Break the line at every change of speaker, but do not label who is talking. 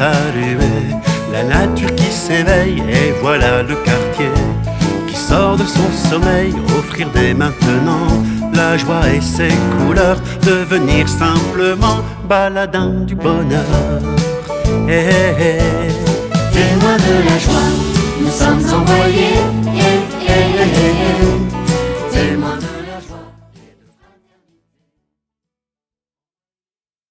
saluer la nature qui s'éveille. Et voilà le quartier qui sort de son sommeil, offrir dès maintenant la joie et ses couleurs, devenir simplement baladin du bonheur.
Témoins de la joie, nous sommes envoyés